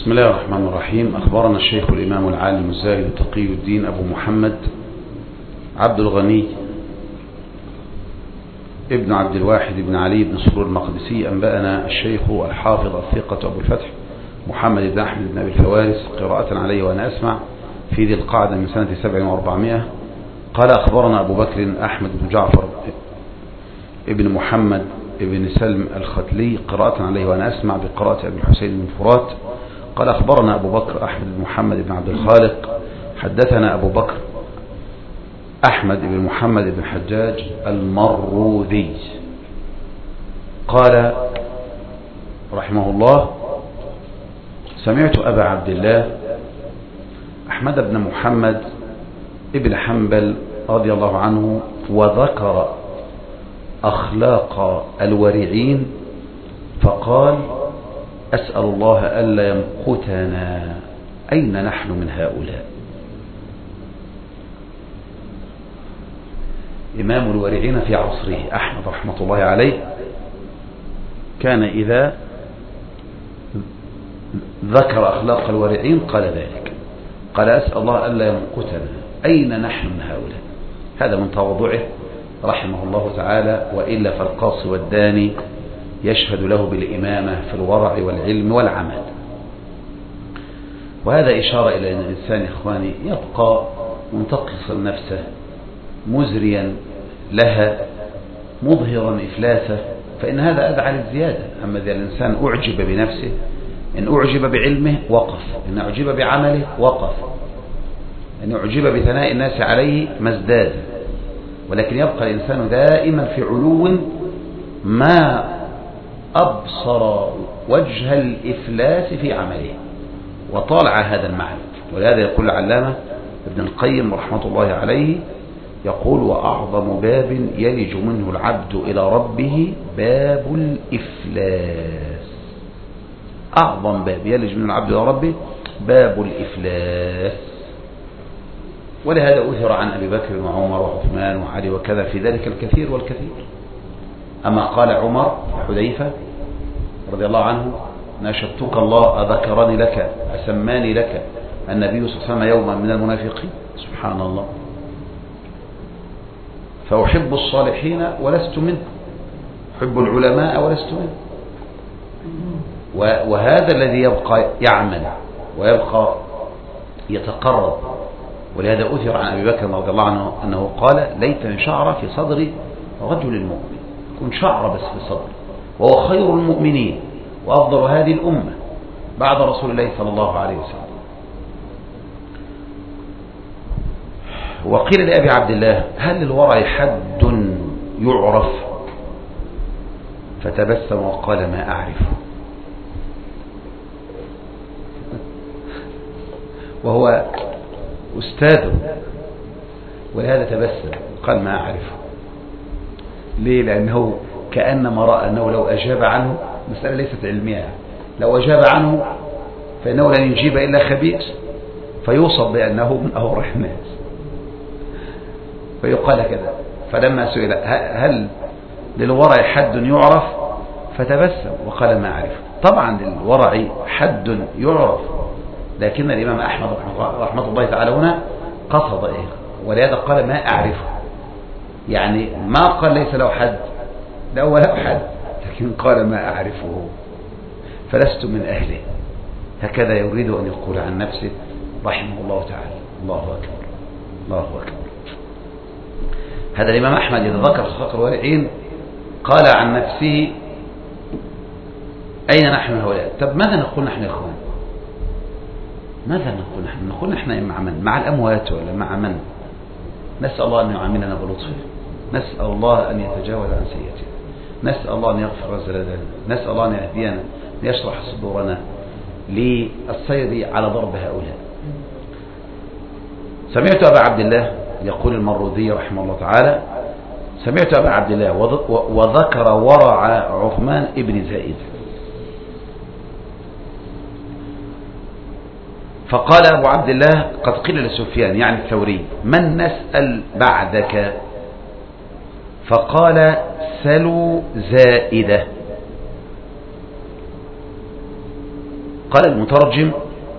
بسم الله الرحمن الرحيم. أخبرنا الشيخ الإمام العالم الزاهد تقي الدين أبو محمد عبد الغني ابن عبد الواحد بن علي بن سرور المقدسي أنبأنا الشيخ الحافظ الثقة أبو الفتح محمد بن أحمد بن أبي الفوارس قراءة عليه وأنا أسمع في ذي القعدة من سنة 700 قال أخبرنا أبو بكر أحمد بن جعفر ابن محمد ابن سلم الختلي قراءة عليه وأنا أسمع بقراءة أبي الحسين بن فرات قال أخبرنا أبو بكر أحمد بن محمد بن عبد الخالق حدثنا أبو بكر أحمد بن محمد بن حجاج المروذي قال رحمه الله سمعت أبا عبد الله أحمد بن محمد ابن حنبل رضي الله عنه وذكر أخلاق الورعين فقال أسأل الله ألا يمقتنا أين نحن من هؤلاء. إمام الورعين في عصره أحمد رحمة الله عليه كان إذا ذكر أخلاق الورعين قال ذلك، قال أسأل الله ألا يمقتنا أين نحن من هؤلاء. هذا من تواضعه رحمه الله تعالى، وإلا فالقاصي والداني يشهد له بالإمامة في الورع والعلم والعمل. وهذا إشارة إلى أن الإنسان إخواني يبقى منتقصا نفسه مزريا لها مظهرا إفلاسه، فإن هذا أدعى للزيادة. أما إذا الإنسان أعجب بنفسه، إن أعجب بعلمه وقف، إن أعجب بعمله وقف، إن أعجب بثناء الناس عليه ما ازداد. ولكن يبقى الإنسان دائما في علو ما أبصر وجه الإفلاس في عمله وطالع هذا المعنى. ولهذا يقول العلامة ابن القيم رحمة الله عليه يقول وأعظم باب يلج منه العبد إلى ربه باب الإفلاس. أعظم باب يلج منه العبد إلى ربه باب الإفلاس. ولهذا أثر عن أبي بكر وعمر وعثمان وعلي وكذا في ذلك الكثير والكثير. أما قال عمر حذيفة رضي الله عنه ناشدتك الله أذكرني لك أسماني لك النبي صلى الله عليه وسلم يوما من المنافقين. سبحان الله. فأحب الصالحين ولست منهم، أحب العلماء ولست منهم. وهذا الذي يبقى يعمل ويبقى يتقرب. ولهذا أثر عن أبي بكر رضي الله عنه أنه قال ليتني شعر في صدر رجل المؤمن، يكون شعر بس في صدر، وهو خير المؤمنين وأفضل هذه الأمة بعد رسول الله صلى الله عليه وسلم. وقيل لأبي عبد الله هل للورع حد يعرف؟ فتبسم وقال ما أعرفه. وهو أستاذه، ولهذا تبسم قال ما أعرفه. ليه؟ لأنه كأنما رأى أنه لو أجاب عنه، مسألة ليست علمية، لو أجاب عنه فإنه لن يجيب إلا خبيث فيوصف بأنه من أورع الناس، فيقال كذا. فلما سئل هل للورع حد يعرف فتبسم وقال ما أعرفه. طبعا للورع حد يعرف، لكن الإمام أحمد رحمة الله تعالى هنا قصد إيه؟ ولهذا قال ما أعرفه، يعني ما قال ليس له حد، لا ولا حد، لكن قال ما أعرفه فلست من أهله. هكذا يريد أن يقول عن نفسه رحمه الله تعالى. الله أكبر الله أكبر. هذا الإمام أحمد إذا ذكر أخلاق الورعين قال عن نفسه أين نحن هؤلاء. طب ماذا نقول نحن يا إخوان؟ ماذا نقول نحن؟ نقول نحن مع من؟ مع الأموات ولا مع من؟ نسأل الله أن يعاملنا بلطفه، نسأل الله أن يتجاوز عن سيئاتنا، نسأل الله أن يغفر زلالنا، نسأل الله أن يهدينا، أن يشرح صدورنا للسير على ضرب هؤلاء. سمعت أبا عبد الله يقول المروذي رحمه الله تعالى سمعت أبا عبد الله وذكر ورع عثمان ابن زائد فقال أبو عبد الله قد قيل لسفيان يعني الثوري من نسأل بعدك؟ فقال سلوا زائدة. قال المترجم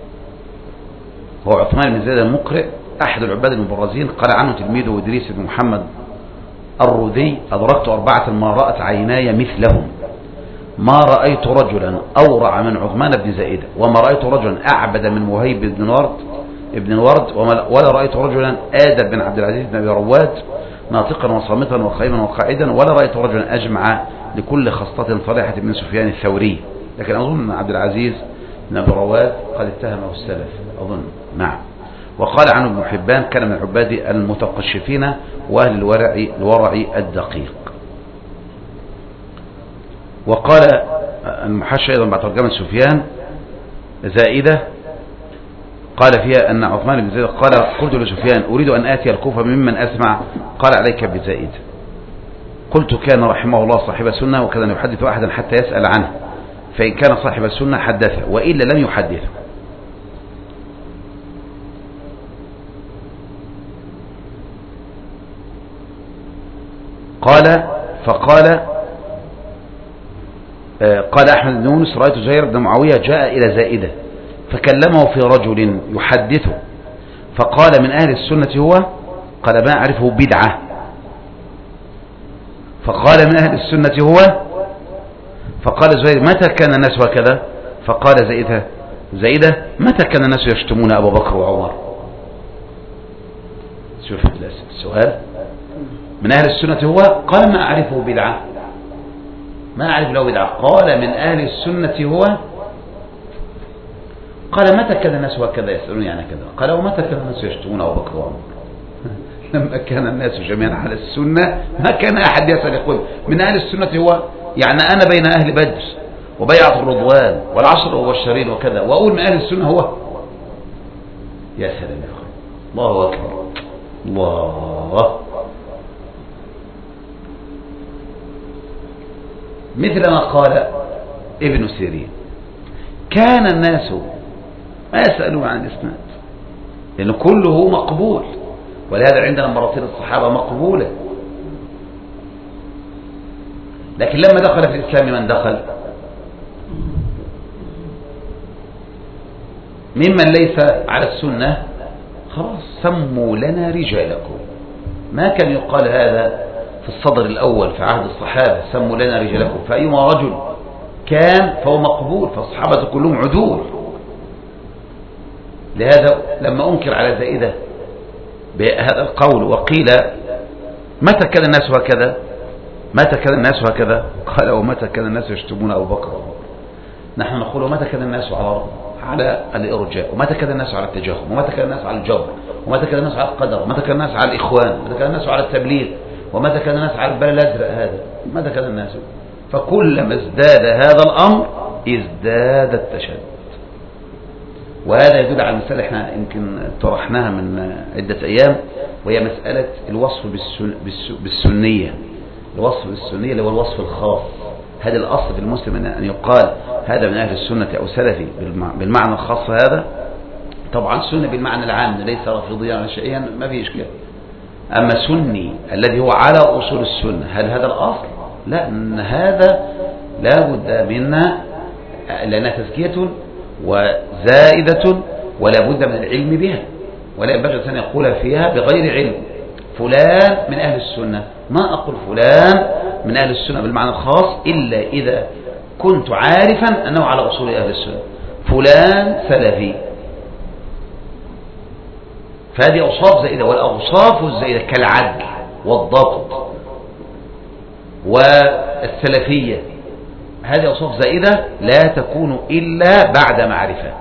هو عثمان بن زيد المقرئ أحد العباد المبرزين، قال عنه تلميذه إدريس بن محمد الرذي: أدركت 4 ما رأت عيناي مثلهم، ما رأيت رجلا أورع من عثمان بن زائدة، وما رأيت رجلا أعبد من وهيب ابن الورد، ولا رأيت رجلا آدب بن عبد العزيز بن أبي رواد ناطقا وصامتا وخيما وقاعدا، ولا رأيت رجلا أجمع لكل خصلة صالحة من سفيان الثوري. لكن أظن عبد العزيز بن أبي رواد قد اتهمه السلف أظن. نعم. وقال عنه ابن حبان: كان من العباد المتقشفين وأهل الورع الدقيق. وقال المحشى أيضا بعد ترجمة سفيان زائدة قال فيها أن عثمان بن زيد قال: قلت لسفيان: أريد أن آتي الكوفة ممن أسمع، قال: عليك بزائد. قلت: كان رحمه الله صاحب سنة، وكان يحدث أحدا حتى يسأل عنه، فإن كان صاحب السنة حدثه، وإلا لم يحدثه. قال أحمد بن يونس: رأيت زهير بن معاوية جاء إلى زائدة فكلمه في رجل يحدثه، فقال: من أهل السنة هو؟ قال: ما أعرفه بدعة. فقال: من أهل السنة هو؟ فقال زهير: متى كان الناس هكذا؟ فقال زائدة: متى كان الناس يشتمون أبا بكر وعمر؟ شوف السؤال، من أهل السنة هو؟ قال: ما أعرفه بدعة، ما أعرف له بدعة. قال: من أهل السنة هو؟ قال: متى كان الناس هكذا يسألون يعني كذا؟ قال: ومتى كان الناس يشتمون أبو بكر وعمر؟ لما كان الناس جميعا على السنة ما كان أحد يسأل يقول من أهل السنة هو، يعني أنا بين أهل بدر وبيعة الرضوان والعشر المبشرين وكذا، وأقول من أهل السنة هو؟ يا سلام يا أخي، الله أكبر، الله. مثل ما قال ابن سيرين: كان الناس ما يسألون عن الإسناد، لأنه كله مقبول، ولهذا عندنا مراسيل الصحابة مقبولة. لكن لما دخل في الإسلام من دخل؟ ممن ليس على السنة، خلاص سموا لنا رجالكم. ما كان يقال هذا في الصدر الأول في عهد الصحابة: سموا لنا رجالكم، فأيما رجل كان فهو مقبول، فالصحابة كلهم عدول. لهذا لما أنكر على زائدة بهذا القول وقيل: متى كان الناس هكذا؟ متى كان الناس هكذا؟ قال: ومتى كان الناس يشتمون أبو بكر؟ نحن نقول: ومتى كان الناس على الإرجاء، ومتى كان الناس على التجاهل، ومتى كان الناس على الجبر، ومتى كان الناس على القدر، ومتى كان الناس على الإخوان، ومتى كان الناس على التبليغ، ومتى كان الناس على البلد الأزرق هذا، متى كان الناس؟ فكلما ازداد هذا الأمر ازداد التشدد. وهذا يدل على المسألة احنا يمكن طرحناها من عدة أيام، وهي مسألة الوصف بالسنية. الوصف بالسنية اللي هو الوصف الخاص. هذا الأصل في المسلم أن يقال هذا من أهل السنة أو سلفي بالمعنى الخاص. هذا طبعا سنة بالمعنى العام، ليس رافضيا ولا شيئا، ما في إشكال. أما سني الذي هو على أصول السنة، هل هذا الأصل؟ لا، أن هذا لا بد منا، لأنها تزكية وزائدة ولا بد من العلم بها، ولا ينبغي أن يقول فيها بغير علم. فلان من أهل السنة، ما أقول فلان من أهل السنة بالمعنى الخاص إلا إذا كنت عارفا أنه على أصول أهل السنة. فلان سلفي، فهذه أوصاف زائدة. والأوصاف الزائدة كالعدل والضبط والسلفية، هذه أوصاف زائدة لا تكون إلا بعد معرفة،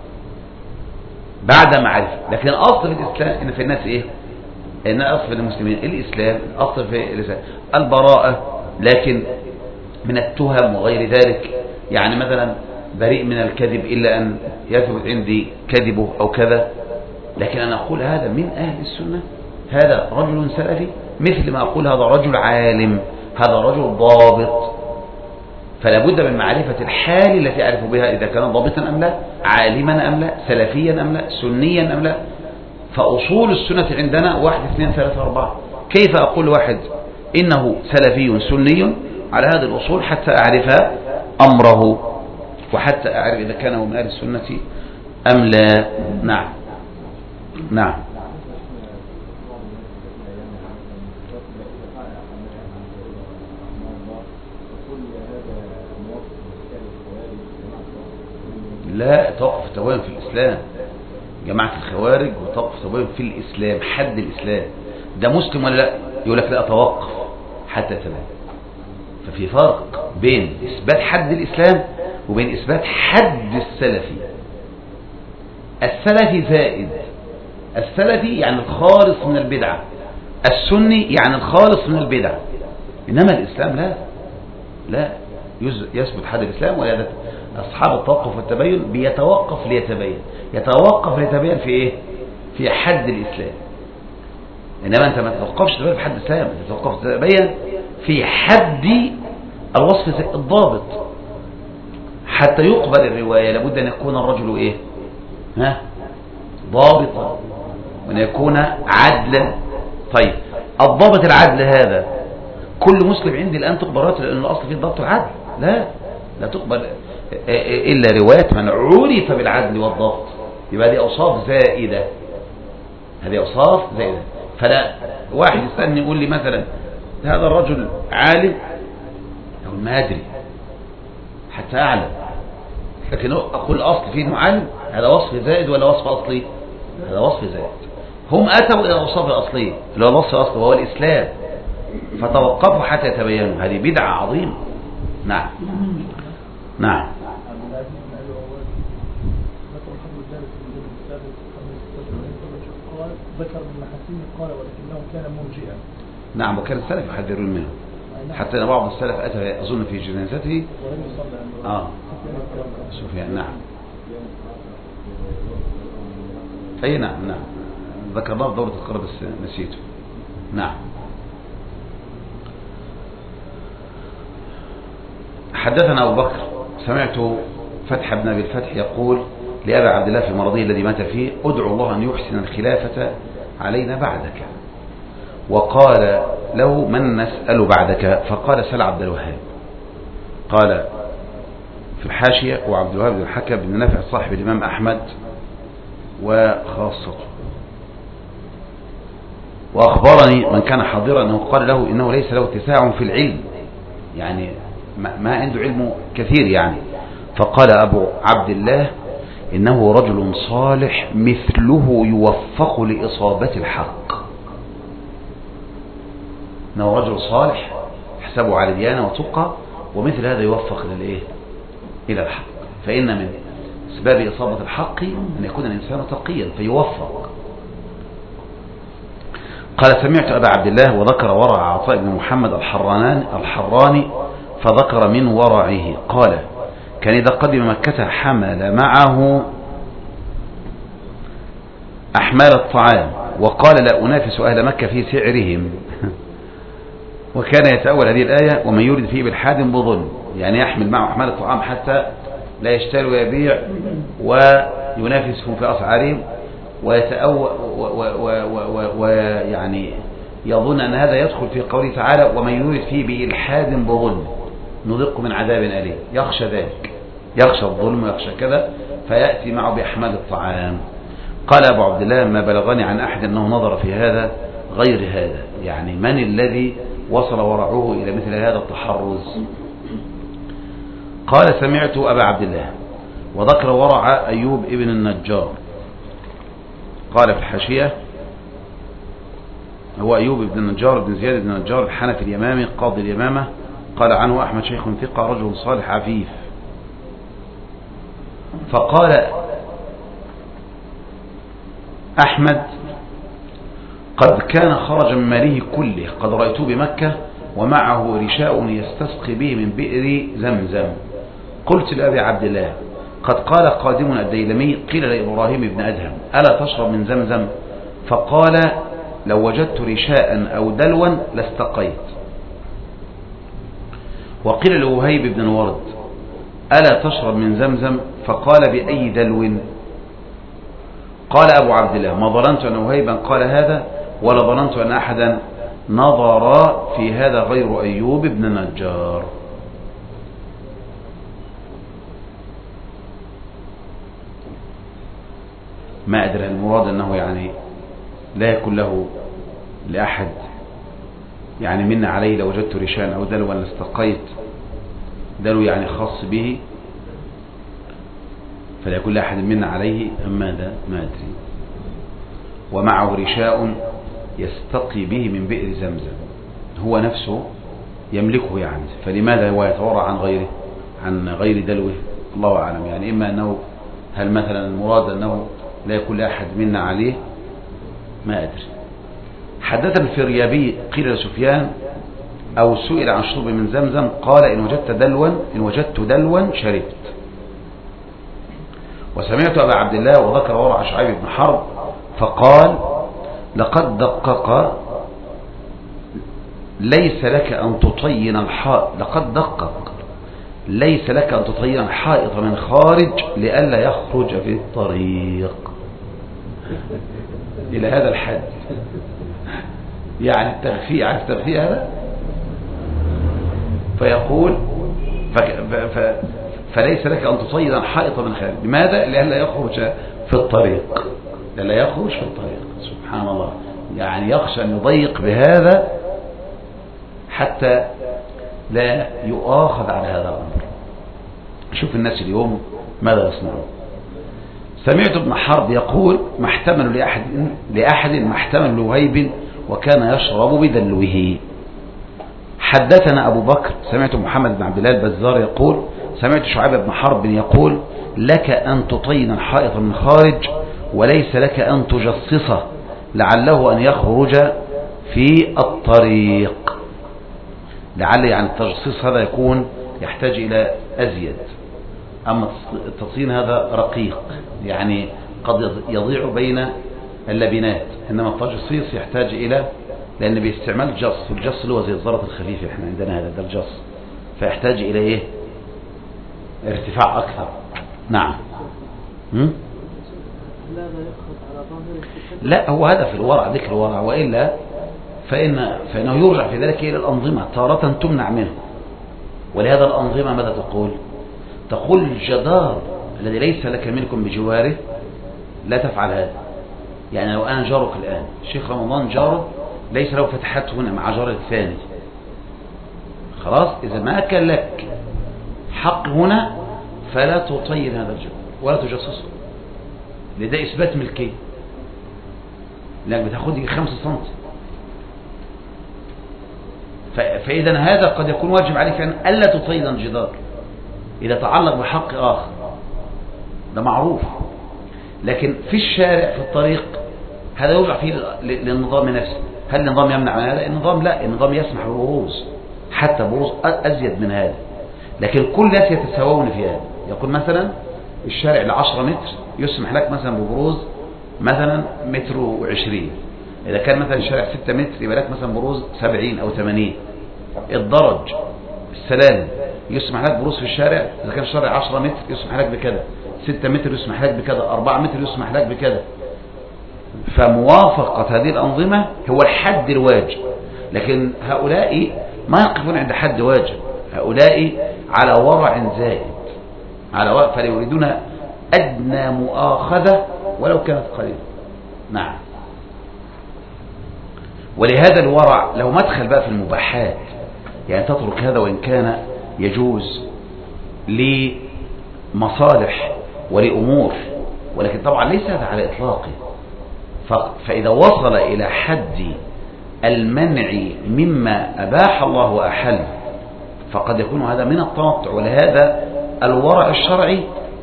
بعد معرفة. لكن الأصل في الإسلام إن في الناس إيه؟ إن أصل في المسلمين الإسلام، أصل في الإسلام البراءة، لكن من التهم وغير ذلك. يعني مثلا بريء من الكذب إلا أن يثبت عندي كذبه أو كذا. لكن أنا أقول هذا من أهل السنة، هذا رجل سلفي، مثل ما أقول هذا رجل عالم، هذا رجل ضابط. فلا بد من معرفة الحال التي أعرف بها إذا كان ضابطا أم لا، عالما أم لا، سلفيا أم لا، سنيا أم لا. فأصول السنة عندنا 1 2 3 4. كيف أقول واحد إنه سلفي سني على هذه الأصول حتى أعرف أمره؟ وحتى أعرف إذا كان هو من أهل السنة أم لا. نعم نعم. لا، توقف التوائم في الإسلام، جماعة الخوارج وتوقف التوائم في الإسلام، حد الإسلام ده مسلم ولا لا؟ يقول لك لا، توقف حتى تبين. ففي فرق بين إثبات حد الإسلام وبين إثبات حد السلفي. السلفي زائد، السلفي يعني الخالص من البدعة، السني يعني الخالص من البدعة. إنما الإسلام لا، لا يثبت حد الإسلام. ولذلك أصحاب التوقف والتبين بيتوقف ليتبين. يتوقف ليتبين في إيه؟ في حد الإسلام. إنما أنت ما تتوقفش تبين في حد الإسلام، تتوقف تبين في حد الوصف الضابط. حتى يقبل الرواية لابد أن يكون الرجل إيه؟ ضابطا، وأن يكون عدلا. طيب الضابط العدل هذا كل مسلم عندي الآن تقبل روايته، لأن الأصل فيه الضبط العدل. لا تقبل إلا رواية من عرف بالعدل والضبط. يبقى هذه أوصاف زائدة، هذه أوصاف زائدة. فلا واحد يسألني يقول لي مثلا هذا الرجل عالم، أقول ما أدري حتى أعلم، لكن أقول أصل فيه إنه عالم. هذا وصف زائد ولا وصف أصلي؟ هذا وصف زائد. هم أتوا إلى الأوصاف الأصلية اللي هو الوصف الأصلي وهو الإسلام، فتوقفوا حتى يتبينوا. هذه بدعة عظيمة. نعم نعم. ذكر من محاسنه قال ولكنه كان مرجئا. نعم، وكان السلف يحذرون منه، حتى ان بعض السلف اتى اظن في جنازته سفيان. نعم اي نعم ذكرناه في دورة القرى بس نسيته. نعم. حدثنا أبو بكر سمعت فتح بن أبي الفتح يقول لأبي عبد الله في مرضه الذي مات فيه ادعو الله أن يحسن الخلافة علينا بعدك. وقال له من نسأل بعدك؟ فقال سل عبد الوهاب. قال في الحاشية وعبد الوهاب بن الحكم بن نافع صاحب الإمام أحمد وخاصته. وأخبرني من كان حاضرا أنه قال له إنه ليس له اتساع في العلم، يعني ما عنده علم كثير يعني. فقال أبو عبد الله إنه رجل صالح مثله يوفق لإصابة الحق. إنه رجل صالح حسبه على ديانة وتقى، ومثل هذا يوفق إلى الحق. فإن من أسباب إصابة الحق أن يكون الإنسان تقيا فيوفق. قال سمعت أبا عبد الله وذكر ورع عطاء بن محمد الحراني فذكر من ورعه قال كان إذا قدم مكة حمل معه أحمال الطعام، وقال لا أنافس أهل مكة في سعرهم. وكان يتأول هذه الآية ومن يريد فيه بالحاد بظلم، يعني يحمل معه أحمال الطعام حتى لا يشتري ويبيع وينافسهم في أسعارهم، ويعني يظن أن هذا يدخل في قوله تعالى ومن يريد فيه بإلحاد بظلم نذقه من عذاب أليم. يخشى ذلك، يخشى الظلم ويخشى كذا، فيأتي معه بأحمال الطعام. قال أبو عبد الله ما بلغني عن أحد أنه نظر في هذا غير هذا، يعني من الذي وصل ورعه إلى مثل هذا التحرز. قال سمعت أبا عبد الله وذكر ورع أيوب ابن النجار. قال في الحاشية هو أيوب بن النجار بن زياد بن النجار الحنفي اليمامي قاضي اليمامة. قال عنه أحمد شيخ ثقة رجل صالح عفيف. فقال أحمد قد كان خرج من ماله كله قد رأيته بمكة ومعه رشاء يستسقي به من بئر زمزم. قلت لأبي عبد الله قد قال قادم الديلمي قيل لإبراهيم بن أدهم ألا تشرب من زمزم؟ فقال لو وجدت رشاء أو دلوا لاستقيت. وقيل لوهيب بن الورد ألا تشرب من زمزم؟ فقال بأي دلو؟ قال أبو عبد الله ما ظننت أن وهيبا قال هذا ولا ظننت أن أحدا نظر في هذا غير أيوب بن النجار. ما أدري المراد أنه يعني لا يكون له لأحد يعني من عليه لو وجدت ريشان أو دلوا لاستقيت، دلو يعني خاص به فلا يكون لأحد منا عليه أم ماذا ما أدري. ومعه رشاء يستقي به من بئر زمزم، هو نفسه يملكه يعني، فلماذا هو يتورع عن غيره عن غير دلوه؟ الله أعلم. يعني إما أنه هل مثلا المراد أنه لا يكون لأحد منا عليه ما أدري. حدثنا الفريابي قيل لسفيان أو سئل عن شرب من زمزم قال إن وجدت دلوا شربت. وسمعت أبا عبد الله وذكر ورع شعيب بن حرب فقال لقد دقق ليس لك أن تطين الحائط، لقد دقق ليس لك أن تطين الحائط من خارج لئلا يخرج في الطريق. إلى هذا الحد يعني التغفية، عارف التغفية هذا؟ فيقول فليس لك أن تطين الحائط من خارج، لماذا؟ لئلا يخرج في الطريق، لئلا يخرج في الطريق. سبحان الله، يعني يخشى أن يضيق بهذا حتى لا يؤاخذ على هذا الأمر. شوف الناس اليوم ماذا يصنعون. سمعت ابن حرب يقول ما احتمل لأحد ما احتمل لوهيب وكان يشرب بدلوه. حدثنا أبو بكر سمعت محمد بن عبد الله البزار يقول سمعت شعيب بن حرب يقول لك أن تطين الحائط من خارج وليس لك أن تجصصه لعله أن يخرج في الطريق. لعل يعني التجصيص هذا يكون يحتاج إلى أزيد، أما التطين هذا رقيق يعني قد يضيع بين اللبنات، إنما التجصيص يحتاج إلى، لأن باستعمال الجص، والجص اللي هو زي الزلط الخفيف احنا عندنا هذا ده الجص، فيحتاج إلى إيه؟ ارتفاع أكثر. نعم. لا هو هذا في الورع ذكر الورع، وإلا فإنه يرجع في ذلك إلى الأنظمة تارة تمنع منه. ولهذا الأنظمة ماذا تقول؟ تقول الجدار الذي ليس لك منكم بجواره لا تفعل هذا. يعني لو أنا جارك الآن شيخ رمضان جاره ليس له فتحات هنا مع جار الثاني، خلاص إذا ما كان لك حق هنا فلا تطين هذا الجدار ولا تجسسه، لده إثبات ملكية، لأنك بتاخد 5 سنتي. فإذا هذا قد يكون واجب عليك أن ألا تطين الجدار إذا تعلق بحق آخر، ده معروف. لكن في الشارع في الطريق هذا يرجع فيه للنظام نفسه. هل النظام يمنع من هذا؟ النظام لا، النظام يسمح بالبروز حتى بروز أزيد من هذا، لكن كل الناس يتساوون في هذا. يقول مثلا الشارع ل10 متر يسمح لك مثلا ببروز مثلا 1.20 متر، إذا كان مثلا الشارع 6 متر يبقى لك مثلا بروز 70 أو 80. الدرج السلالم يسمح لك بروز في الشارع، إذا كان الشارع 10 متر يسمح لك بكذا، 6 متر يسمح لك بكذا، 4 متر يسمح لك بكذا. فموافقة هذه الأنظمة هو الحد الواجب، لكن هؤلاء ما يقفون عند حد واجب، هؤلاء على ورع زائد، على ورع، فلا يريدون أدنى مؤاخذة ولو كانت قليلة. نعم. ولهذا الورع لو مدخل بقى في المباحات، يعني تترك هذا وإن كان يجوز لمصالح ولأمور، ولكن طبعا ليس هذا على إطلاقه. فإذا وصل إلى حد المنع مما أباح الله وأحل فقد يكون هذا من التنطع. ولهذا الورع الشرعي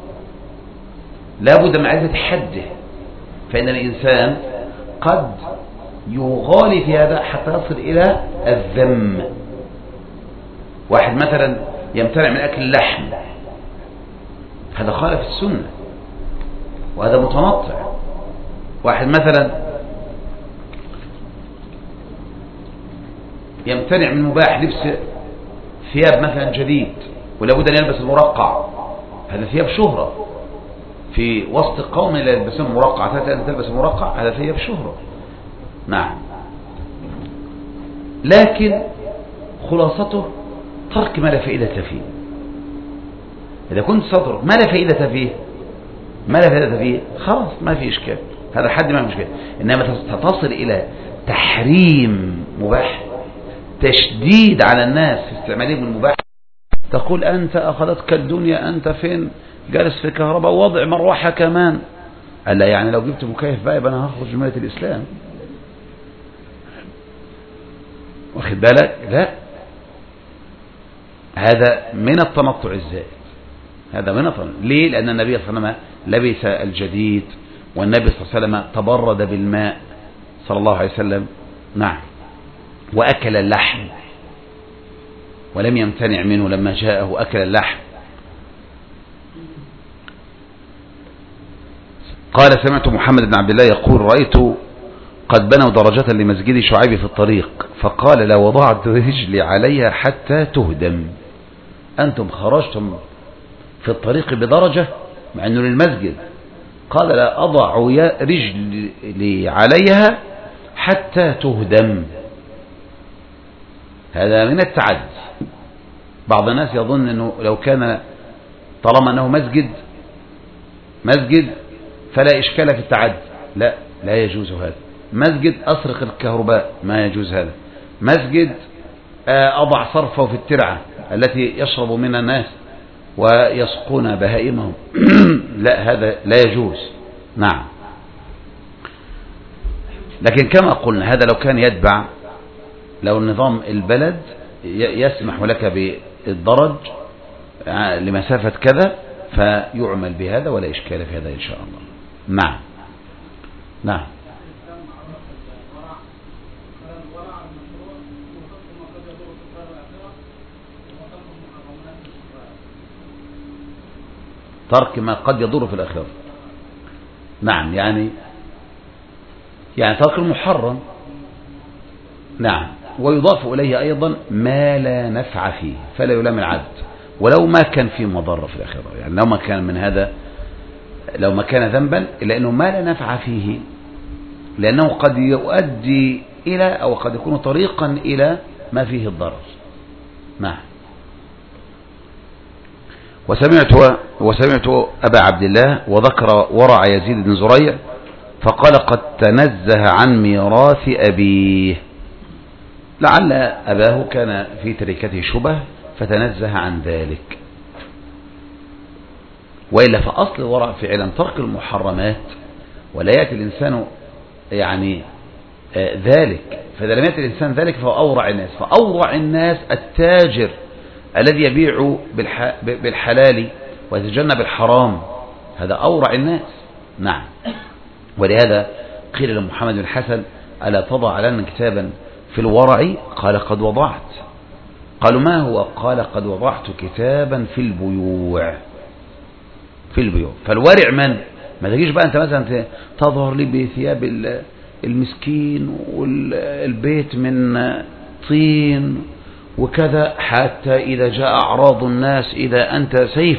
لا بد من معرفة حده، فإن الإنسان قد يغالي في هذا حتى يصل إلى الذم. واحد مثلا يمتنع من أكل اللحم، هذا خالف السنة وهذا متنطع. واحد مثلا يمتنع من مباح لبس ثياب مثلا جديد ولا بد أن يلبس المرقع، هذا ثياب شهرة في وسط قوم لا يلبسون مرقع، تلبس مرقع، هذا ثياب شهرة. نعم. لكن خلاصته ترك ما لا فائدة فيه. إذا كنت ستترك ما لا فائدة فيه ما لا فائدة فيه خلاص ما في إشكال، هذا حد ما في إشكال. إنما تصل إلى تحريم مباح، تشديد على الناس في استعمالهم المباح، تقول أنت أخذتك الدنيا، أنت فين جالس في كهرباء ووضع مروحة كمان، ألا يعني لو جبت مكيف بقى يبقى أنا هخرج من ملة الإسلام، واخد بالك؟ لا، هذا من التنطع الزائد، هذا من التنطع. ليه؟ لأن النبي صلى الله عليه وسلم لبس الجديد، والنبي صلى الله عليه وسلم تبرد بالماء صلى الله عليه وسلم، نعم، وأكل اللحم ولم يمتنع منه لما جاءه، أكل اللحم. قال سمعت محمد بن عبد الله يقول رأيت قد بنوا درجة لمسجد شعيب في الطريق، فقال لا وضعت رجلي عليها حتى تهدم. أنتم خرجتم في الطريق بدرجة مع أنه للمسجد، قال لا أضع رجلي عليها حتى تهدم. هذا من التعدي. بعض الناس يظن أنه لو كان طالما أنه مسجد فلا إشكال في التعدي، لا، لا يجوز هذا. مسجد أسرق الكهرباء ما يجوز هذا. مسجد أضع صرفه في الترعة التي يشرب منها الناس ويسقون بهائمهم لا، هذا لا يجوز. نعم، لكن كما قلنا هذا لو كان يتبع، لو النظام البلد يسمح لك بالدرج لمسافة كذا فيعمل بهذا ولا إشكال في هذا إن شاء الله. نعم نعم. ترك ما قد يضر في الآخرة، نعم، يعني ترك المحرم، نعم، ويضاف إليه أيضا ما لا نفع فيه فلا يلام العبد ولو ما كان فيه مضرة في الآخرة، يعني لو ما كان من هذا، لو ما كان ذنبا إلا أنه ما لا نفع فيه، لأنه قد يؤدي إلى أو قد يكون طريقا إلى ما فيه الضرر. نعم. وسمعت أبا عبد الله وذكر ورع يزيد بن زريع فقال قد تنزه عن ميراث أبيه، لعل أباه كان في تركته شبه فتنزه عن ذلك، وإلا فأصل الورع فعلا ترك المحرمات، ولا يأتي الإنسان يعني ذلك، فإذا لم يأتي الإنسان ذلك فهو أورع الناس. فأورع الناس التاجر الذي يبيع بالحلال ويتجنب الحرام، هذا أورع الناس. نعم. ولهذا قيل لمحمد بن الحسن ألا تضع لنا كتابا في الورع؟ قال قد وضعت. قالوا ما هو؟ قال قد وضعت كتابا في البيوع. فالورع من؟ ما تجيش بقى أنت مثلا تظهر لي بثياب المسكين والبيت من طين وكذا، حتى إذا جاء أعراض الناس إذا أنت سيف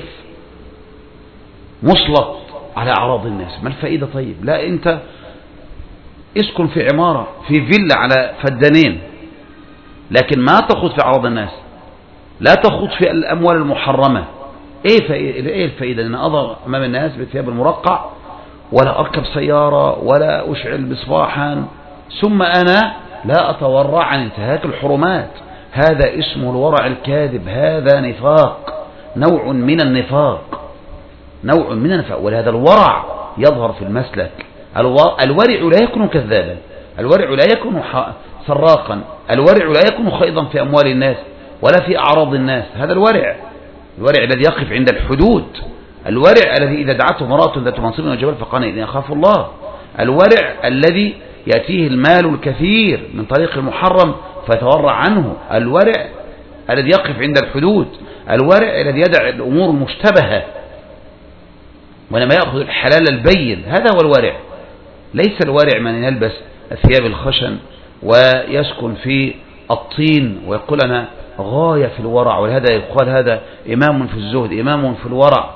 مسلط على أعراض الناس، ما الفائدة؟ طيب لا، أنت اسكن في عمارة في فيلا على فدانين، لكن ما تخوض في أعراض الناس، لا تخوض في الأموال المحرمة. إيه الفائدة أن أظهر أمام الناس بالثياب المرقع ولا أركب سيارة ولا أشعل مصباحا ثم أنا لا أتورع عن انتهاك الحرمات؟ هذا اسمه الورع الكاذب، هذا نفاق، نوع من النفاق. ولهذا الورع يظهر في المسلك. الورع لا يكون كذابا، الورع لا يكون سراقا، الورع لا يكون خيضا في أموال الناس ولا في أعراض الناس. هذا الورع الذي يقف عند الحدود، الورع الذي إذا دعته امرأة ذات منصب وجمال فقال إني أخاف الله، الورع الذي يأتيه المال الكثير من طريق المحرم فيتورع عنه، الورع الذي يقف عند الحدود، الورع الذي يدع الأمور المشتبهة ولما يأخذ الحلال البين، هذا هو الورع. ليس الورع من يلبس الثياب الخشن ويسكن في الطين ويقول أنا غاية في الورع، ولهذا يقال هذا إمام في الزهد، إمام في الورع،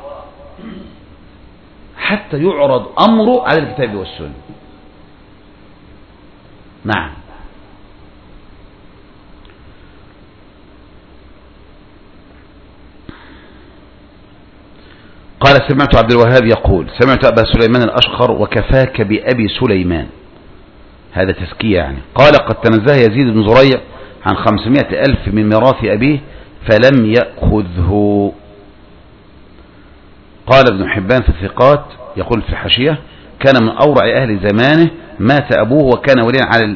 حتى يعرض أمره على الكتاب والسنة. نعم. قال سمعت عبد الوهاب يقول سمعت أبا سليمان الأشقر وكفاك بأبي سليمان، هذا تزكية يعني. قال قد تنزه يزيد بن زريع عن 500 ألف من ميراث أبيه فلم يأخذه. قال ابن حبان في الثقات يقول في الحاشية كان من أورع أهل زمانه، مات أبوه وكان وليا على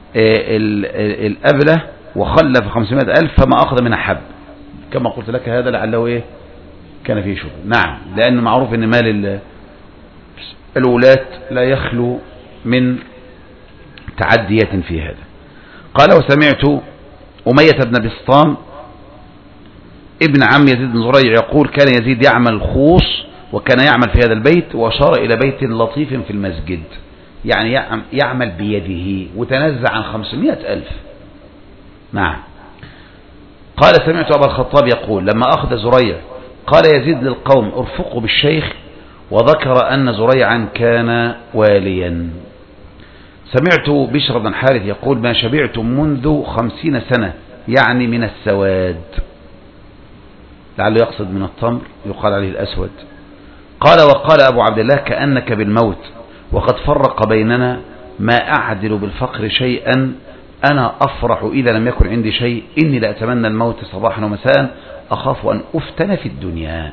الأبلة وخلف 500 ألف فما أخذ من حب، كما قلت لك هذا لعله إيه كان فيه شبه. نعم، لأنه معروف أن مال الولاة لا يخلو من تعديات في هذا. قال وسمعت أمية بن بسطام ابن عم يزيد بن زريع يقول كان يزيد يعمل الخوص وكان يعمل في هذا البيت، وأشار إلى بيت لطيف في المسجد، يعني يعمل بيده وتنزع عن 500 ألف. نعم. قال سمعت أبا الخطاب يقول لما أخذ زريع قال يزيد للقوم ارفقوا بالشيخ، وذكر أن زريعا كان واليا. سمعت بشر بن حارث يقول ما شبعت منذ 50 سنة، يعني من السواد، لعله يقصد من التمر يقال عليه الأسود. قال وقال أبو عبد الله كأنك بالموت، وقد فرق بيننا، ما أعدل بالفقر شيئا، أنا أفرح إذا لم يكن عندي شيء، إني لأتمنى الموت صباحا ومساء، أخاف أن أفتن في الدنيا.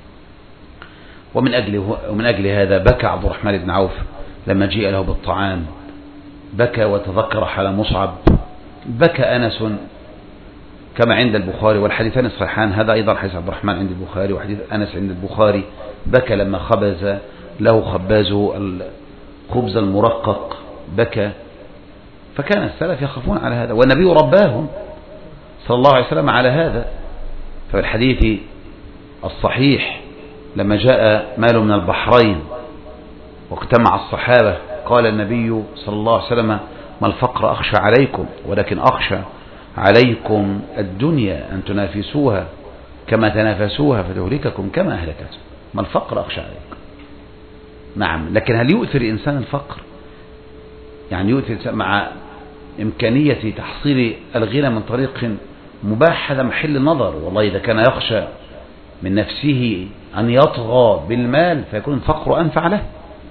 ومن أجل هذا بكى عبد الرحمن بن عوف لما جيء له بالطعام، بكى وتذكر حال مصعب، بكى أنس كما عند البخاري، والحديثان الصحيحان، هذا أيضا حديث عبد الرحمن عند البخاري وحديث أنس عند البخاري، بكى لما خبز له خبازه الخبز المرقق، بكى. فكان السلف يخافون على هذا، والنبي رباهم صلى الله عليه وسلم على هذا. ففي الحديث الصحيح لما جاء مال من البحرين واجتمع الصحابة قال النبي صلى الله عليه وسلم ما الفقر أخشى عليكم، ولكن أخشى عليكم الدنيا أن تنافسوها كما تنافسوها فتهلككم كما أهلكتهم. ما الفقر أخشى عليكم. نعم، لكن هل يؤثر الإنسان الفقر؟ يعني يؤثر مع إمكانية تحصيل الغنى من طريق مباح، هذا محل النظر. والله إذا كان يخشى من نفسه أن يطغى بالمال فيكون الفقر أنفع له.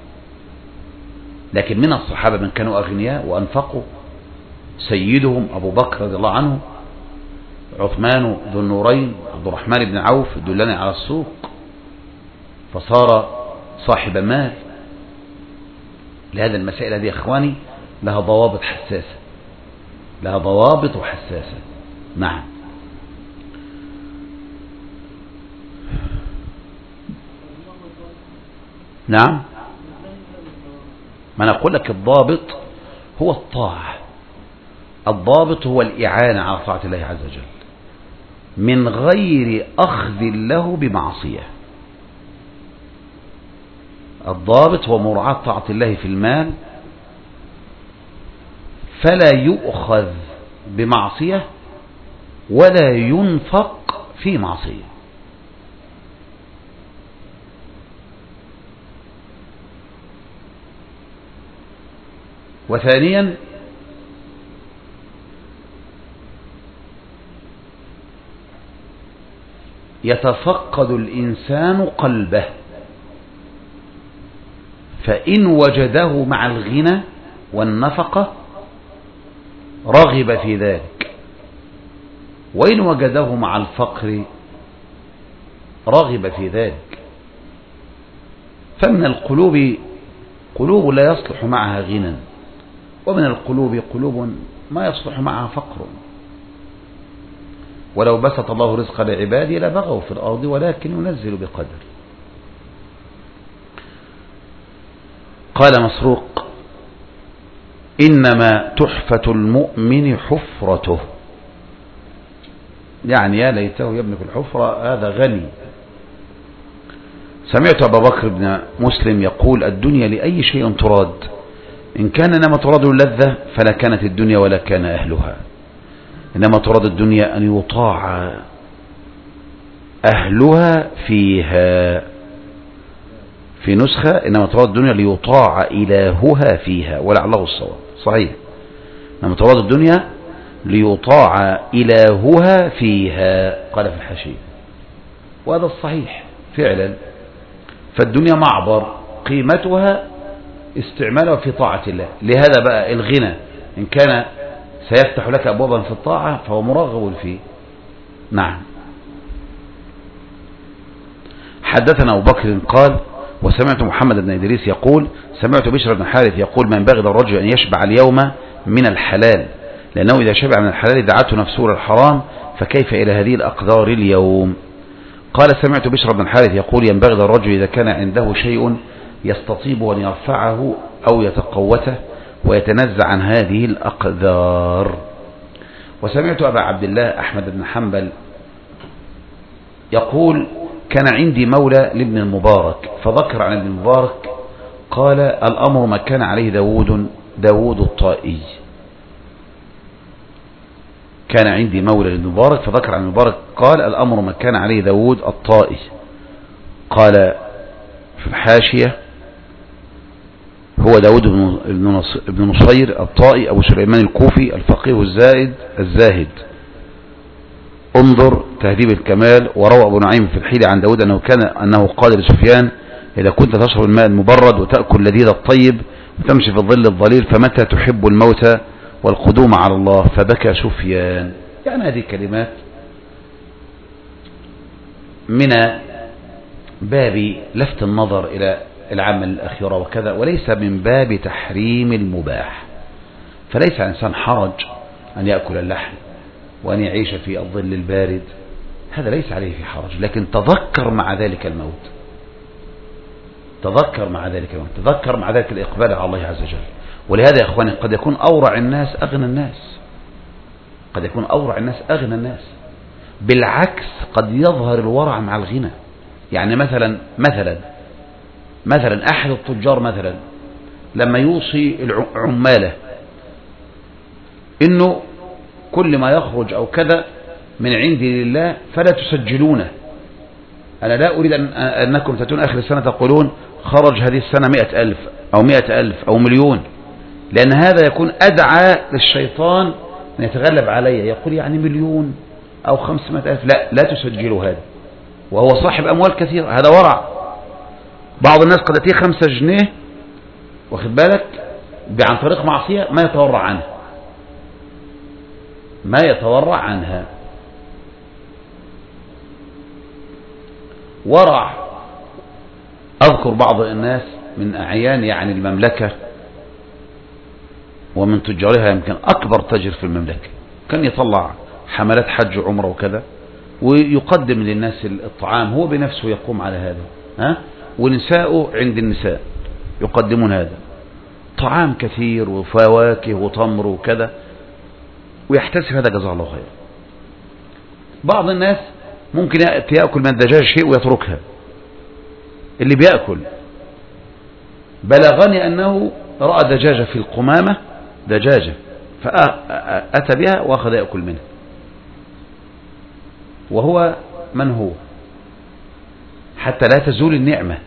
لكن من الصحابة من كانوا أغنياء وأنفقوا، سيدهم أبو بكر رضي الله عنه، عثمان ذو النورين، عبد الرحمن بن عوف دلني على السوق فصار صاحب مال. لهذا المسائل هذه يا إخواني لها ضوابط حساسة، لها ضوابط وحساسة. نعم. نعم، ما أنا أقول لك الضابط هو الطاعة، الضابط هو الإعانة على طاعة الله عز وجل من غير أخذ له بمعصية. الضابط هو مراعاة طاعة الله في المال، فلا يؤخذ بمعصية ولا ينفق في معصية. وثانيا يتفقد الإنسان قلبه، فإن وجده مع الغنى والنفقة رغب في ذلك، وإن وجده مع الفقر رغب في ذلك. فمن القلوب قلوب لا يصلح معها غنى، ومن القلوب قلوب ما يصلح معها فقر. ولو بسط الله رزق لعباده لبغوا في الأرض ولكن ينزل بقدر. قال مسروق إنما تحفة المؤمن حفرته، يعني يا ليته يبني في الحفرة، هذا غني. سمعت أبا بكر بن مسلم يقول الدنيا لأي شيء تراد، إن كان إنما تراد اللذة فلا كانت الدنيا ولا كان أهلها، إنما تراد الدنيا أن يطاع أهلها فيها. في نسخة إنما تراد الدنيا ليطاع إلهها فيها، ولعله الصواب صحيح، إنما تراد الدنيا ليطاع إلهها فيها، قال في الحاشية، وهذا الصحيح فعلا. فالدنيا معبر قيمتها استعمالها في طاعة الله. لهذا بقى الغنى إن كان سيفتح لك أبوابا في الطاعة فهو مرغب فيه. نعم. حدثنا أبو بكر قال وسمعت محمد بن إدريس يقول سمعت بشر بن حارث يقول ما ينبغي للرجل أن يشبع اليوم من الحلال لأنه إذا شبع من الحلال دعته نفسه للحرام فكيف إلى هذه الأقدار اليوم. قال سمعت بشر بن حارث يقول ينبغي للرجل إذا كان عنده شيء يستطيب أن يرفعه أو يتقوته ويتنزع عن هذه الأقدار. وسمعت أبا عبد الله أحمد بن حنبل يقول كان عندي مولى لابن المبارك فذكر عن ابن المبارك قال الأمر ما كان عليه داود الطائي. كان عندي مولى لابن المبارك فذكر عن المبارك قال الأمر ما كان عليه داود الطائي. قال في الحاشية هو داود بن نصير الطائي أبو سليمان الكوفي الفقيه الزاهد. انظر تهذيب الكمال. وروى أبو نعيم في الحيلة عن داود أنه قال لسفيان إذا كنت تشرب الماء المبرد وتأكل لذيذ الطيب وتمشي في الظل الظليل فمتى تحب الموت والقدوم على الله. فبكى سفيان. يعني هذه كلمات من باب لفت النظر إلى العمل الأخيرة وكذا وليس من باب تحريم المباح. فليس على الإنسان حرج أن يأكل اللحم وأن يعيش في الظل البارد، هذا ليس عليه في حرج، لكن تذكر مع ذلك الموت، تذكر مع ذلك الموت، تذكر مع ذلك الإقبال على الله عز وجل. ولهذا يا إخواني قد يكون أورع الناس أغنى الناس، قد يكون أورع الناس أغنى الناس، بالعكس قد يظهر الورع مع الغنى. يعني مثلا أحد التجار مثلا لما يوصي عماله إنه كل ما يخرج أو كذا من عندي لله فلا تسجلونه. أنا لا أريد أنكم تأتون آخر السنة تقولون خرج هذه السنة 100,000 أو 100,000 أو مليون، لأن هذا يكون أدعى للشيطان أن يتغلب علي، يقول يعني مليون أو 500,000، لا تسجلوا هذا، وهو صاحب أموال كثيرة، هذا ورع. بعض الناس قد يأتيه 5 جنيه واخد بالك عن طريق معصية ما يتورع عنها، ما يتورع عنها. ورع. أذكر بعض الناس من أعيان يعني المملكة ومن تجارها، يمكن أكبر تاجر في المملكة، كان يطلع حملات حج وعمره وكذا ويقدم للناس الطعام، هو بنفسه يقوم على هذا، ونساءه عند النساء يقدمون هذا طعام كثير وفواكه وتمر وكذا، ويحتسب هذا جزاه الله خير. بعض الناس ممكن يأكل من الدجاج شيء ويتركها، اللي بيأكل بلغني أنه رأى دجاجة في القمامة، دجاجة، فأتى بها وأخذ يأكل منها، وهو من هو، حتى لا تزول النعمة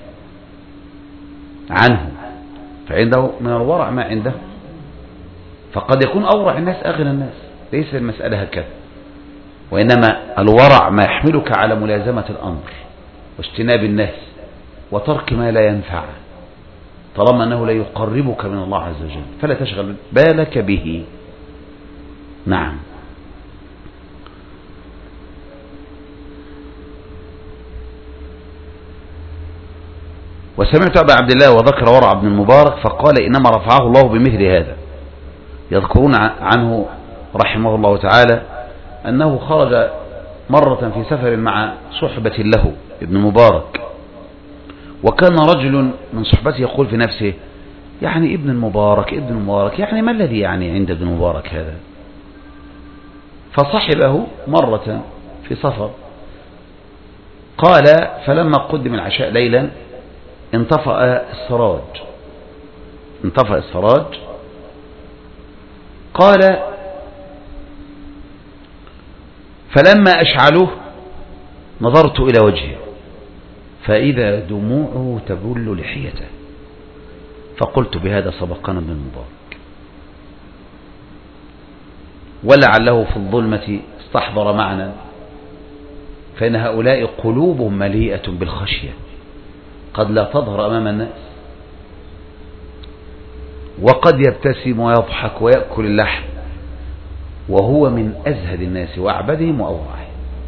عنه، فعنده من الورع ما عنده. فقد يكون أورع الناس أغنى الناس، ليس المسألة هكذا، وإنما الورع ما يحملك على ملازمة الأمر واجتناب الناس وترك ما لا ينفع، طالما أنه لا يقربك من الله عز وجل فلا تشغل بالك به. نعم. وسمعت أبا عبد الله وذكر ورع بن المبارك فقال إنما رفعه الله بمثل هذا. يذكرون عنه رحمه الله تعالى أنه خرج مرة في سفر مع صحبة له ابن مبارك، وكان رجل من صحبته يقول في نفسه يعني ابن المبارك يعني ما الذي يعني عند ابن المبارك هذا؟ فصحبه مرة في سفر، قال فلما قدم العشاء ليلا انطفأ السراج، قال فلما أشعلوه نظرت إلى وجهه فإذا دموعه تبل لحيته، فقلت بهذا سبقنا ابن المبارك، ولعله في الظلمة استحضر معنا، فإن هؤلاء قلوبهم مليئة بالخشية قد لا تظهر أمام الناس، وقد يبتسم ويضحك ويأكل اللحم، وهو من أزهد الناس وأعبدهم وأورعهم.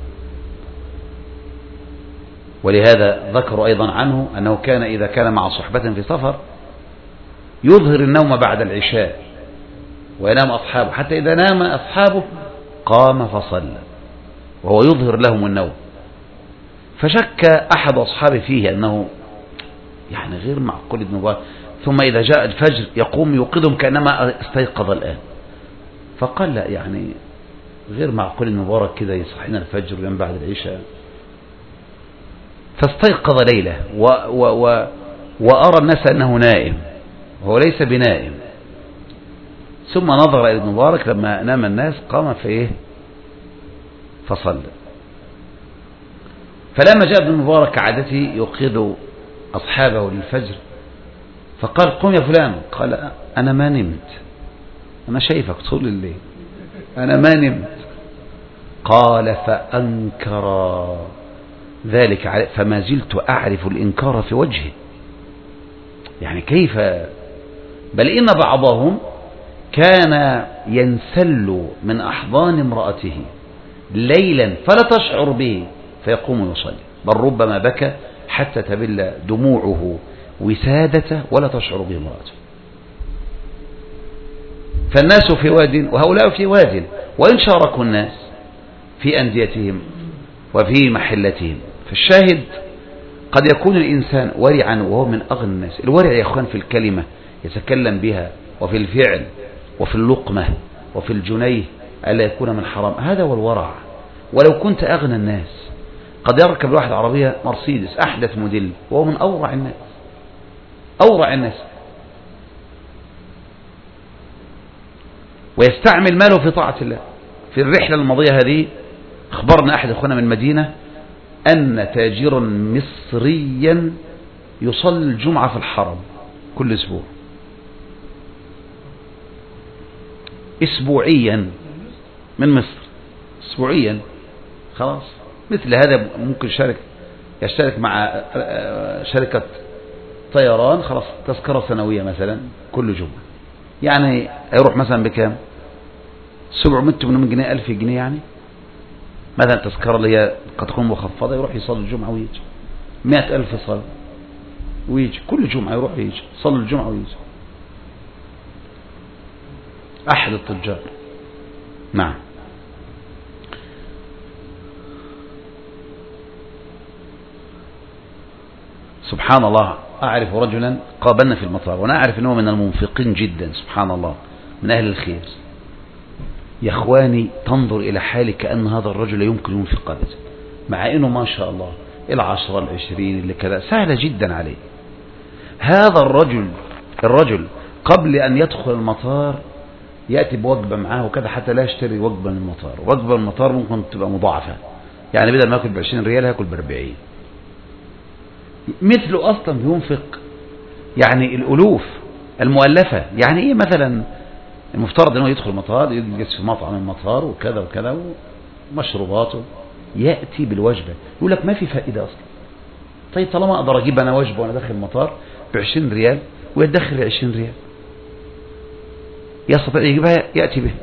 ولهذا ذكروا أيضا عنه أنه كان إذا كان مع صحبة في سفر يظهر النوم بعد العشاء وينام أصحابه، حتى إذا نام أصحابه قام فصلى وهو يظهر لهم النوم. فشك أحد أصحابه فيه أنه يعني غير معقول ابن مبارك، ثم إذا جاء الفجر يقوم يوقظهم كأنما استيقظ الآن. فقال لا، يعني غير معقول ابن مبارك كده يصحينا الفجر وينام بعد العشاء. فاستيقظ ليلة وأرى الناس أنه نائم وهو ليس بنائم، ثم نظر إلى ابن مبارك لما نام الناس قام فإيه فصلى. فلما جاء ابن مبارك عادته يوقظ أصحابه للفجر، فقال قم يا فلان. قال أنا ما نمت، أنا شايفك طول الليل، أنا ما نمت. قال فأنكر ذلك عليه، فما زلت أعرف الإنكار في وجهه، يعني كيف؟ بل إن بعضهم كان ينسل من أحضان امرأته ليلا فلا تشعر به فيقوم يصلي، بل ربما بكى حتى تبل دموعه وسادته ولا تشعر به امرأته. فالناس في واد وهؤلاء في واد، وإن شاركوا الناس في أنديتهم وفي محلتهم. فالشاهد قد يكون الإنسان ورعا وهو من أغنى الناس. الورع يا أخوان في الكلمة يتكلم بها، وفي الفعل، وفي اللقمة، وفي الجنيه، ألا يكون من حرام. هذا هو الورع. ولو كنت أغنى الناس، قد يركب الواحد عربية مرسيدس أحدث موديل وهو من أورع الناس، أورع الناس، ويستعمل ماله في طاعة الله. في الرحلة الماضية هذه أخبرنا أحد أخونا من المدينة أن تاجرا مصريا يصلي الجمعة في الحرم كل أسبوع، أسبوعيا، من مصر أسبوعيا. خلاص مثل هذا ممكن يشترك مع شركة طيران، خلاص تذكرة سنوية مثلا كل جمعة، يعني هيروح مثلا بكام؟ 700-800 جنيه، 1000 جنيه يعني مثلا تذكرة اللي هي قد تكون مخفضة، يروح يصلي الجمعة ويجي. 100,000 صلاة ويجي كل جمعة، يروح يجي يصلي الجمعة ويجي. أحد التجار. نعم. سبحان الله، أعرف رجلا قابلنا في المطار، وأنا أعرف أنه من المنفقين جدا، سبحان الله، من أهل الخير. يا إخواني تنظر إلى حالك كأن هذا الرجل يمكن ينفق أبدا، مع أنه ما شاء الله 10 20 اللي كذا سهلة جدا عليه. هذا الرجل قبل أن يدخل المطار يأتي بوجبة معاه وكذا، حتى لا يشتري وجبة من المطار. وجبة من المطار ممكن تبقى مضاعفة، يعني بدل ما يأكل ب20 ريال هيأكل ب40. مثله أصلا بينفق يعني الألوف المؤلفة. يعني إيه مثلا المفترض أنه يدخل المطار يجلس في مطعم المطار وكذا وكذا ومشروباته، يأتي بالوجبة، يقول لك ما في فائدة أصلا. طيب طالما أقدر أجيب أنا وجبة وأنا داخل المطار ب20 ريال ويدخل 20 ريال، يستطيع يجيبها يأتي به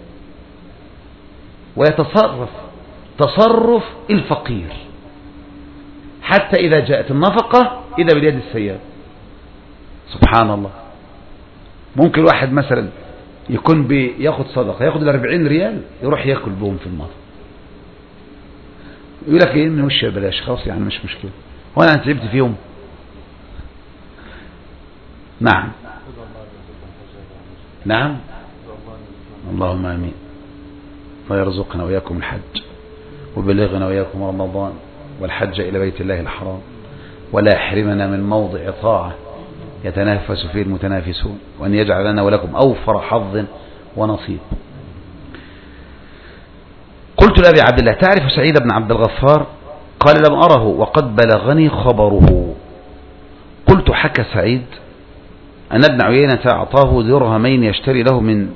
ويتصرف تصرف الفقير، حتى إذا جاءت النفقة إذا باليد السيئة. سبحان الله. ممكن واحد مثلا يكون بياخد صدقة، ياخد 40 ريال يروح ياكل بهم في المطعم، يقول لك ايه من وش بلاش، خلاص يعني مش مشكلة، وانا انت تعبت فيهم. نعم نعم، اللهم امين. الله يرزقنا وإياكم الحج، وبلغنا وإياكم رمضان والحج إلى بيت الله الحرام، ولا يحرمنا من موضع طاعة يتنافس فيه المتنافسون، وأن يجعل لنا ولكم أوفر حظ ونصيب. قلت لأبي عبد الله تعرف سعيد بن عبد الغفار؟ قال لم أره وقد بلغني خبره. قلت حكى سعيد أن ابن عيينة أعطاه درهمين يشتري له من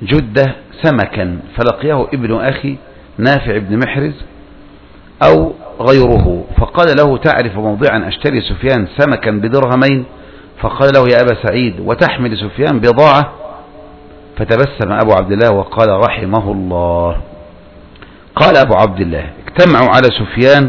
جدة سمكا، فلقيه ابن أخي نافع بن محرز أو غيره فقال له تعرف موضعا أشتري سفيان سمكا بدرهمين؟ فقال له يا أبا سعيد وتحمل سفيان بضاعة؟ فتبسم أبو عبد الله وقال رحمه الله. قال أبو عبد الله اجتمعوا على سفيان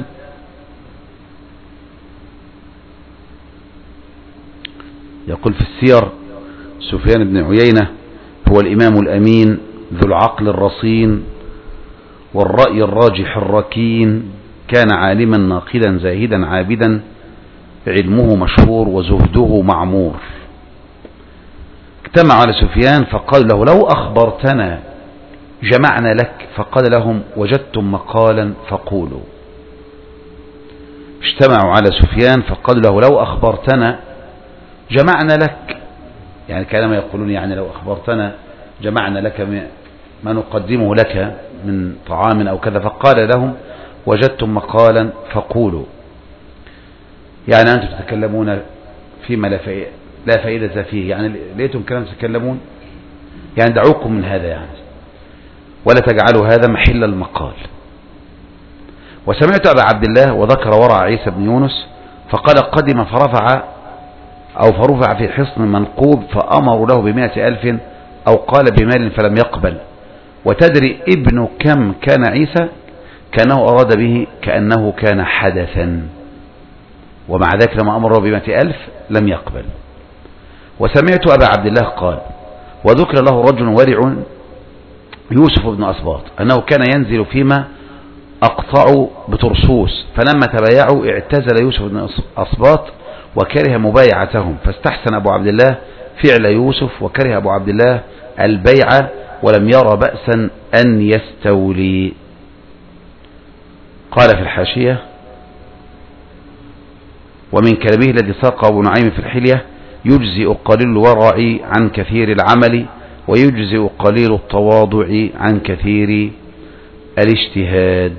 يقول في السير سفيان بن عيينة هو الإمام الأمين ذو العقل الرصين والرأي الراجح الركين، كان عالما ناقدا زاهدا عابدا، علمه مشهور وزهده معمور. اجتمع على سفيان فقال له لو أخبرتنا جمعنا لك، فقال لهم وجدتم مقالا فقولوا. اجتمعوا على سفيان فقال له لو أخبرتنا جمعنا لك، يعني كلام يقولون يعني لو أخبرتنا جمعنا لك ما نقدمه لك من طعام أو كذا. فقال لهم وجدتم مقالا فقولوا، يعني أنتم تتكلمون فيما لا فائدة فيه، يعني ليتم كلام تتكلمون، يعني دعوكم من هذا يعني، ولا تجعلوا هذا محل المقال. وسمعت أبا عبد الله وذكر ورع عيسى بن يونس فقال قدم فرفع في حصن منقوب فأمروا له ب100,000 أو قال بمال فلم يقبل. وتدري ابن كم كان عيسى؟ كانه أراد به كأنه كان حدثا، ومع ذلك لما أمره ب100,000 لم يقبل. وسمعت أبا عبد الله قال وذكر له رجل ورع يوسف بن أسباط أنه كان ينزل فيما أقطع بترسوس، فلما تبايعوا اعتزل يوسف بن أسباط وكره مبايعتهم، فاستحسن أبو عبد الله فعل يوسف وكره أبو عبد الله البيع ولم يرى بأسا أن يستولي. قال في الحاشية ومن كلامه الذي ساقه أبو نعيم في الحلية يجزئ قليل الورع عن كثير العمل ويجزئ قليل التواضع عن كثير الاجتهاد.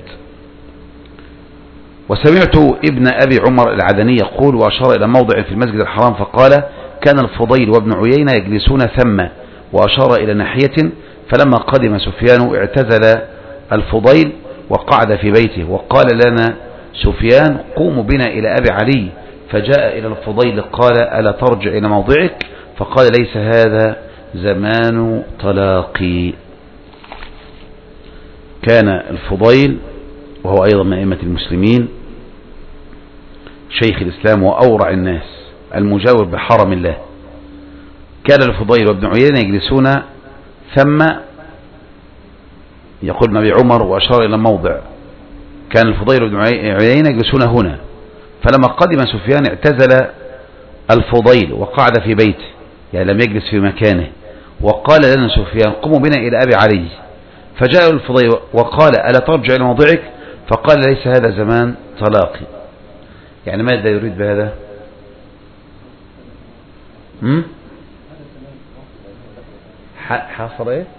وسمعت ابن أبي عمر العدني يقول وأشار إلى موضع في المسجد الحرام فقال كان الفضيل وابن عيينة يجلسون ثم، وأشار إلى ناحية، فلما قدم سفيان اعتزل الفضيل وقعد في بيته، وقال لنا سفيان قوموا بنا إلى أبي علي، فجاء إلى الفضيل قال ألا ترجع إلى موضعك؟ فقال ليس هذا زمان طلاقي. كان الفضيل وهو أيضا من أئمة المسلمين شيخ الإسلام وأورع الناس المجاور بحرم الله، كان الفضيل وابن عيينة يجلسون ثم، يقول ابن أبي عمر وأشار إلى موضع، كان الفضيل وابن عيينة يجلسون هنا، فلما قدم سفيان اعتزل الفضيل وقعد في بيته، يعني لم يجلس في مكانه، وقال لنا سفيان قوموا بنا إلى أبي علي، فجاء الفضيل وقال ألا ترجع إلى موضعك؟ فقال ليس هذا زمان طلاقي. يعني ماذا يريد بهذا؟ حصل ايه؟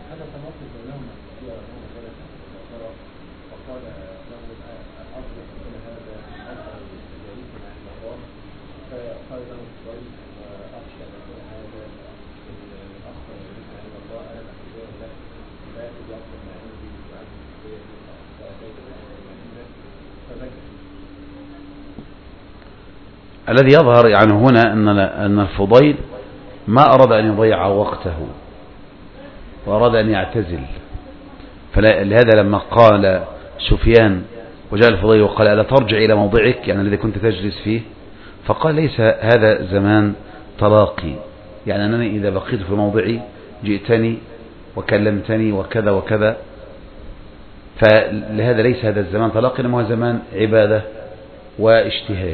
الذي يظهر يعني هنا أن الفضيل ما أراد أن يضيع وقته وأراد أن يعتزل، فلهذا لما قال سفيان وجاء الفضيل وقال ألا ترجع إلى موضعك، يعني الذي كنت تجلس فيه، فقال ليس هذا زمان طلاقي، يعني أنني إذا بقيت في موضعي جئتني وكلمتني وكذا وكذا، فلهذا ليس هذا الزمان طلاقي، إنما هو زمان عبادة واجتهاد.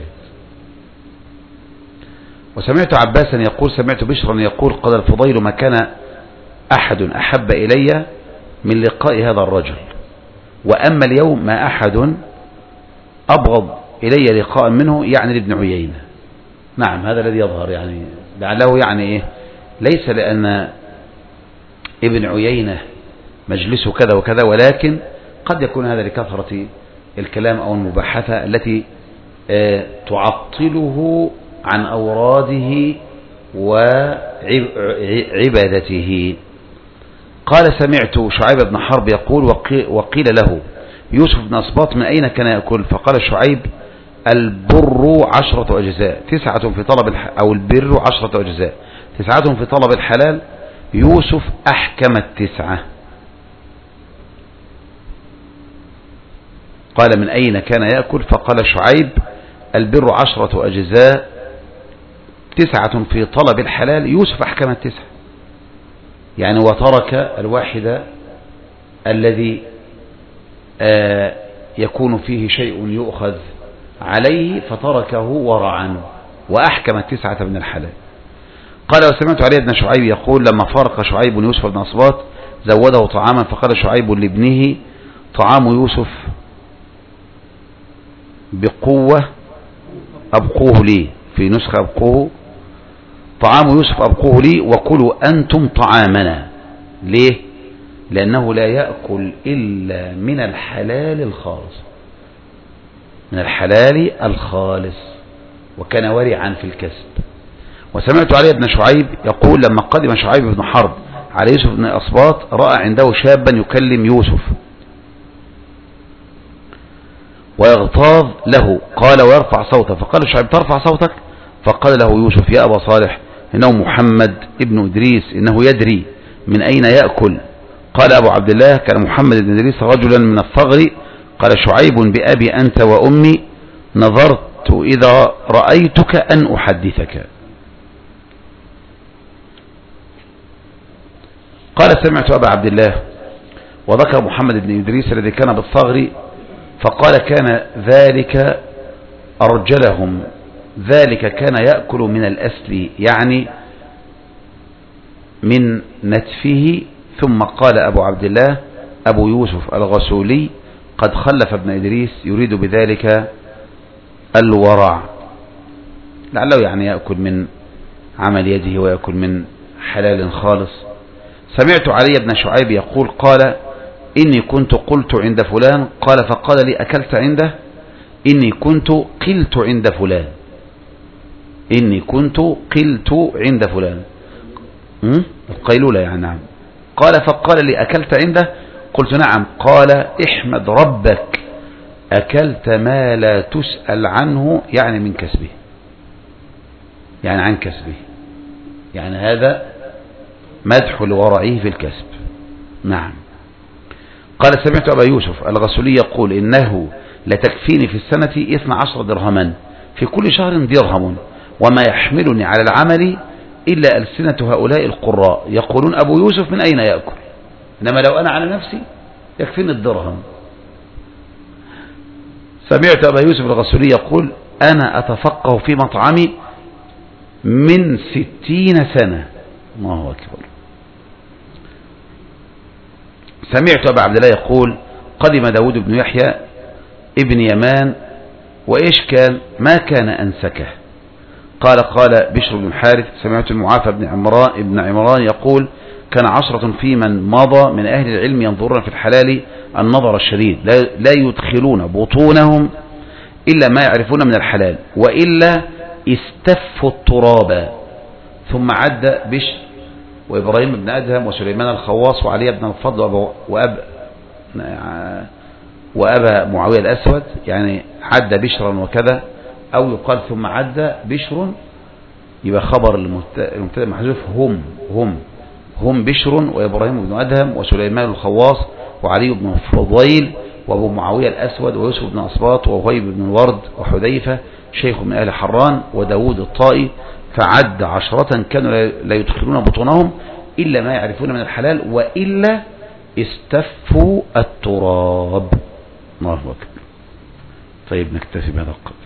وسمعت عباسا يقول سمعت بشرا يقول قال الفضيل ما كان أحد أحب إلي من لقاء هذا الرجل، وأما اليوم ما أحد أبغض إلي لقاء منه، يعني لابن عيينة. نعم هذا الذي يظهر، يعني لعله يعني إيه، ليس لأن ابن عيينة مجلسه كذا وكذا، ولكن قد يكون هذا لكثرة الكلام أو المباحثة التي تعطله عن أوراده وعبادته. قال سمعت شعيب بن حرب يقول وقيل له يوسف بن أسباط من أين كان يأكل؟ فقال شعيب البر 10 أجزاء، 9 في طلب أو البر 10 أجزاء، 9 في طلب الحلال، يوسف أحكم 9. قال من أين كان يأكل؟ فقال شعيب البر 10 أجزاء، 9 في طلب الحلال، يوسف أحكم 9. يعني وترك الواحد الذي يكون فيه شيء يؤخذ عليه فتركه ورعا وأحكم 9 من الحلال. قال وسمعت علي بن شعيب يقول لما فارق شعيب يوسف بن أسباط زوده طعاما، فقال شعيب لابنه طعام يوسف بقوة أبقوه لي، في نسخة أبقوه، طعام يوسف أبقوه لي وكلوا أنتم طعامنا. ليه؟ لأنه لا يأكل إلا من الحلال الخالص، من الحلال الخالص، وكان ورعا في الكسب. وسمعت علي بن شعيب يقول لما قدم شعيب بن حرب على يوسف بن أسباط رأى عنده شابا يكلم يوسف ويغتاظ له، قال ويرفع صوته، فقال شعيب ترفع صوتك؟ فقال له يوسف يا أبا صالح إنه محمد ابن إدريس إنه يدري من أين يأكل. قال أبو عبد الله كان محمد بن إدريس رجلا من الثغر. قال شعيب بأبي أنت وأمي نظرت إذا رأيتك أن أحدثك. قال سمعت أبا عبد الله وذكر محمد بن إدريس الذي كان بالثغر، فقال كان ذلك أرجلهم، ذلك كان يأكل من الأسل يعني من نتفه. ثم قال أبو عبد الله أبو يوسف الغسولي قد خلف ابن إدريس يريد بذلك الورع، لعله يعني يأكل من عمل يده ويأكل من حلال خالص. سمعت علي بن شعيب يقول قال إني كنت قلت عند فلان، قال فقال لي أكلت عنده؟ إني كنت قلت عند فلان، إني كنت قلت عند فلان، القيلولة يعني. نعم. قال فقال لي أكلت عنده؟ قلت نعم. قال احمد ربك أكلت ما لا تسأل عنه، يعني من كسبه، يعني عن كسبه، يعني هذا مدح لورعه في الكسب. نعم. قال سمعت أبا يوسف الغسولي يقول إنه لتكفيني في السنة 12 درهما، في كل شهر درهم، وما يحملني على العمل إلا ألسنة هؤلاء القراء يقولون أبو يوسف من أين يأكل، إنما لو أنا على نفسي يكفيني الدرهم. سمعت أبا يوسف الغسولي يقول أنا أتفقه في مطعمي من 60 سنة. الله أكبر. سمعت أبا عبد الله يقول قدم داود بن يحيى ابن يمان، وإيش كان؟ ما كان أنسكه. قال بشر بن الحارث سمعت المعافى بن عمران يقول كان 10 في من مضى من أهل العلم ينظرون في الحلال النظر الشديد، لا يدخلون بطونهم إلا ما يعرفون من الحلال، وإلا استفوا التراب. ثم عد بشر وإبراهيم بن أدهم وسليمان الخواص وعلي بن الفضل وأبا معاوية الأسود، يعني عد بشرا وكذا، أو يقال ثم عد بشر، يبقى خبر المبتدأ محذوف هم بشر وإبراهيم بن أدهم وسليمان الخواص وعلي بن الفضيل وأبو معاوية الأسود ويوسف بن أسباط ووهيب بن الورد وحذيفة شيخ من أهل حران وداود الطائي. فعد 10 كانوا لا يدخلون بطونهم إلا ما يعرفون من الحلال، وإلا استفوا التراب. الله أكبر. طيب نكتفي بهذا القدر.